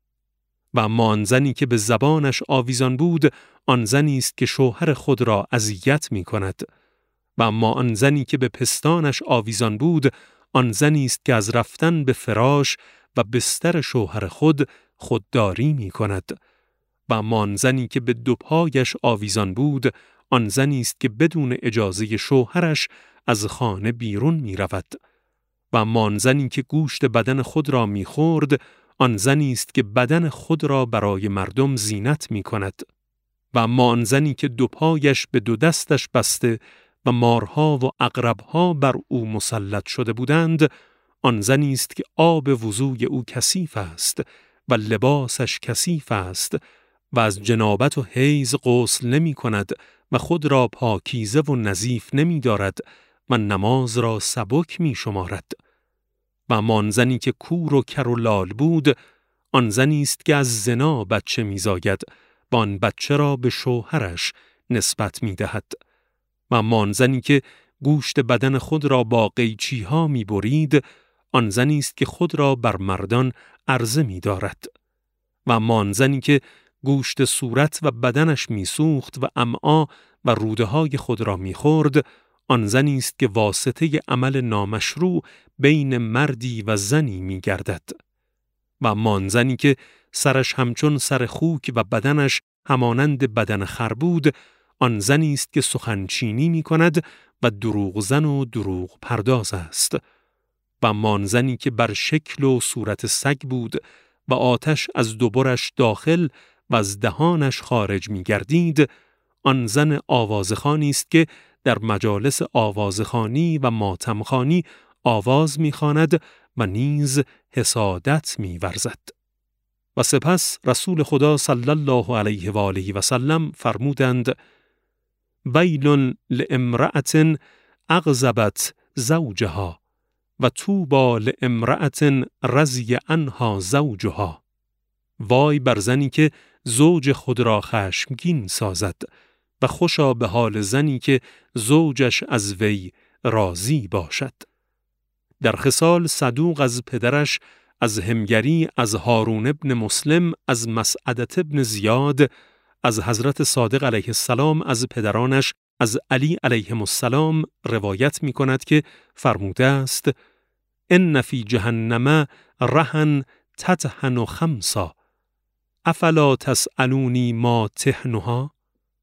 و اما آن زنی که به زبانش آویزان بود، آن زنی است که شوهر خود را اذیت می کند. و اما آن زنی که به پستانش آویزان بود، آن زنی است که از رفتن به فراش و بستر شوهر خود خودداری می کند. و اما آن زنی که به دو پایش آویزان بود، آن زنی است که بدون اجازه شوهرش از خانه بیرون می رود. و اما آن زنی که گوشت بدن خود را می خورد، آن زنی است که بدن خود را برای مردم زینت می کند. و اما آن زنی که دو پایش به دو دستش بسته و مارها و عقربها بر او مسلط شده بودند، آن زنی است که آب وضوی او کثیف است و لباسش کثیف است و از جنابت و حیض غسل نمی کند و خود را پاکیزه و نظیف نمی دارد و نماز را سبک می شمارد. و اما آن زنی که کور و کر و لال بود، آن زنی است که از زنا بچه می زاید و آن بچه را به شوهرش نسبت می دهد. و اما آن زنی که گوشت بدن خود را با قیچی‌ها می برید، آن زنی است که خود را بر مردان عرضه می دارد. و اما آن زنی که گوشت صورت و بدنش می سوخت و امعاء و روده‌های خود را می خورد، آن زنی است که واسطه عمل نامشروع بین مردی و زنی می گردد. و اما آن زنی که سرش همچون سر خوک و بدنش همانند بدن خر بود، آن زنی است که سخنچینی می کند و دروغ زن و دروغ پرداز است. و اما آن زنی که بر شکل و صورت سگ بود و آتش از دبرش داخل و از دهانش خارج می گردید، آن زن آوازخوانی است که در مجالس آوازخوانی و ماتمخوانی آواز می خواند و نیز حسادت می ورزد. و سپس رسول خدا صلی الله علیه و آله و سلم فرمودند: ویل لامرأة اغضبت زوجها و طوبی لامرأة رضی عنها زوجها. وای بر زنی که زوج خود را خشمگین سازد و خوشا به حال زنی که زوجش از وی راضی باشد. در خصال صدوق از پدرش، از همگری از هارون ابن مسلم، از مسعدة ابن زیاد، از حضرت صادق علیه السلام از پدرانش، از علی علیه السلام روایت می کند که فرموده است: ان فی جهنم رهن تطحن خمسا افلا تسألونی ما تهنها؟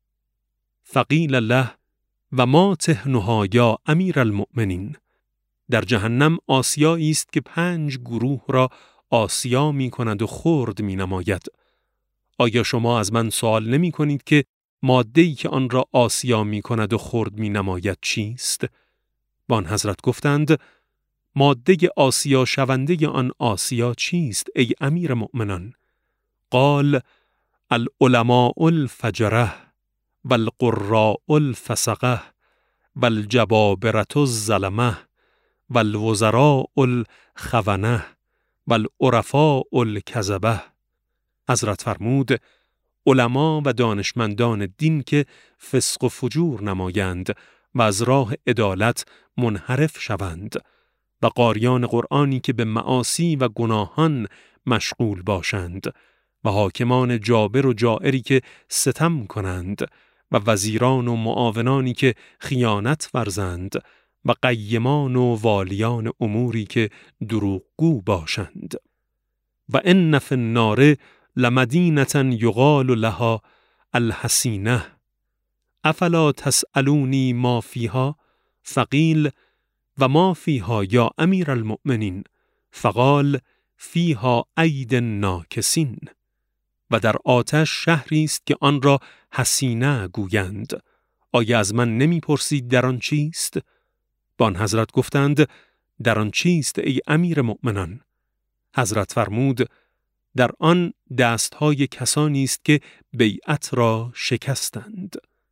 فقیل له و ما تهنها یا امیر المؤمنین. در جهنم آسیایی است که 5 گروه را آسیا می کند و خرد می نماید. آیا شما از من سوال نمی کنید که ماده‌ای که آن را آسیا می کند و خرد می نماید چیست؟ بان حضرت گفتند ماده آسیا شونده آن آسیا چیست ای امیر مؤمنان؟ قال العلماء الفجره والقراء الفسقه والجبابرة الظلمه والوزراء الخونه والعرفاء الکذبه. حضرت فرمود علما و دانشمندان دین که فسق و فجور نمایند و از راه عدالت منحرف شوند و قاریان قرآنی که به معاصی و گناهان مشغول باشند و حاکمان جابر و جائری که ستم کنند و وزیران و معاونانی که خیانت ورزند و قیمان و والیان اموری که دروغگو باشند. و ان فی النار لمدینة یقال لها الحسینه افلا تسألونی ما فیها؟ فقیل و ما فیها یا امیر المؤمنین؟ فقال فیها اید ناکسین. و در آتش شهری است که آن را حسینه گویند. آیا از من نمی پرسید در آن چیست؟ بان حضرت گفتند در آن چیست ای امیر مؤمنان؟ حضرت فرمود در آن دستهای کسانی است که بیعت را شکستند.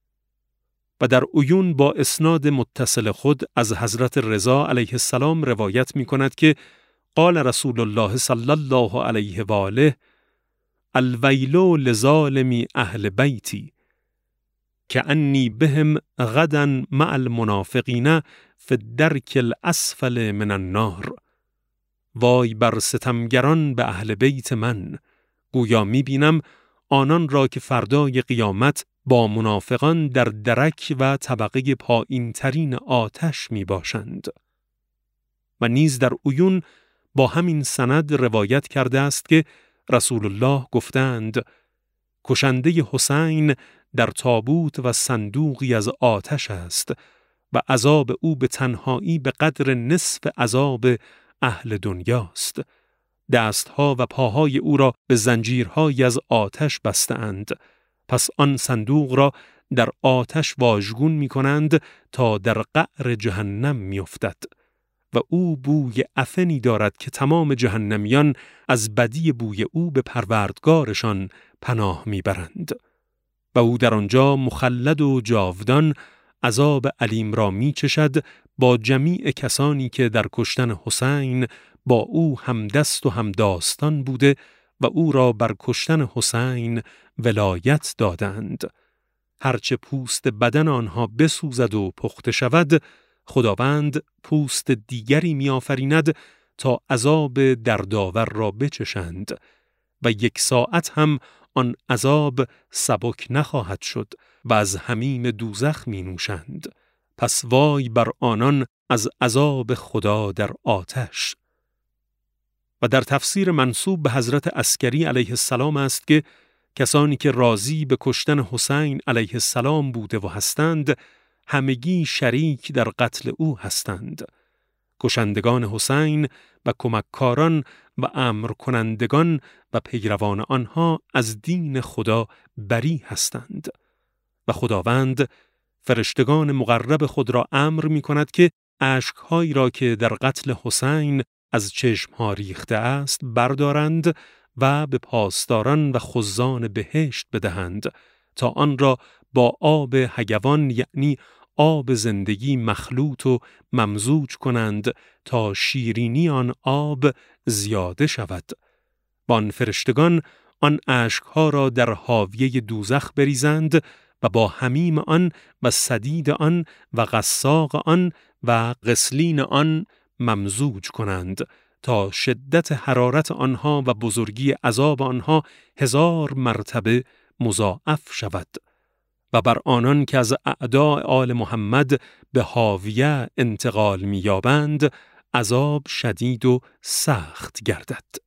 و در عیون با اسناد متصل خود از حضرت رضا علیه السلام روایت می کند که قال رسول الله صلی الله علیه و آله الویل لظالمی اهل بیتی کأنی بهم غدا مع المنافقین فی الدرک الاسفل من النار. وای بر ستمگران به اهل بیت من، گویا می بینم آنان را که فردای قیامت با منافقان در درک و طبقه پایین ترین آتش می باشند. و نیز در عیون با همین سند روایت کرده است که رسول الله گفتند کشنده حسین در تابوت و صندوقی از آتش است و عذاب او به تنهایی به قدر نصف عذاب اهل دنیاست. دستها و پاهای او را به زنجیرهایی از آتش بستند. پس آن صندوق را در آتش واژگون می کنند تا در قعر جهنم می افتد. و او بوی عفنی دارد که تمام جهنمیان از بدی بوی او به پروردگارشان پناه می برند. و او در آنجا مخلد و جاودان عذاب علیم را می چشد با جمیع کسانی که در کشتن حسین با او همدست و همداستان بوده و او را بر کشتن حسین ولایت دادند. هرچه پوست بدن آنها بسوزد و پخته شود، خداوند پوست دیگری می آفریند تا عذاب دردآور را بچشند و 1 ساعت هم آن عذاب سبک نخواهد شد و از حمیم دوزخ می نوشند. پس وای بر آنان از عذاب خدا در آتش. و در تفسیر منسوب به حضرت عسکری علیه السلام است که کسانی که راضی به کشتن حسین علیه السلام بوده و هستند همگی شریک در قتل او هستند. کشندگان حسین و کمککاران و امر کنندگان و پیروان آنها از دین خدا بری هستند. و خداوند فرشتگان مقرب خود را امر می کند که اشک‌هایی را که در قتل حسین از چشمها ریخته است بردارند و به پاسداران و خزان بهشت بدهند تا آن را با آب حیوان یعنی آب زندگی مخلوط و ممزوج کنند تا شیرینی آن آب زیاده شود. آن فرشتگان آن اشک‌ها را در حاویه دوزخ بریزند و با حمیم آن و سدید آن و غساق آن و غسلین آن ممزوج کنند تا شدت حرارت آنها و بزرگی عذاب آنها 1000 مرتبه مضاعف شود. و بر آنان که از اعداء آل محمد به حاویه انتقال می‌یابند عذاب شدید و سخت گردد.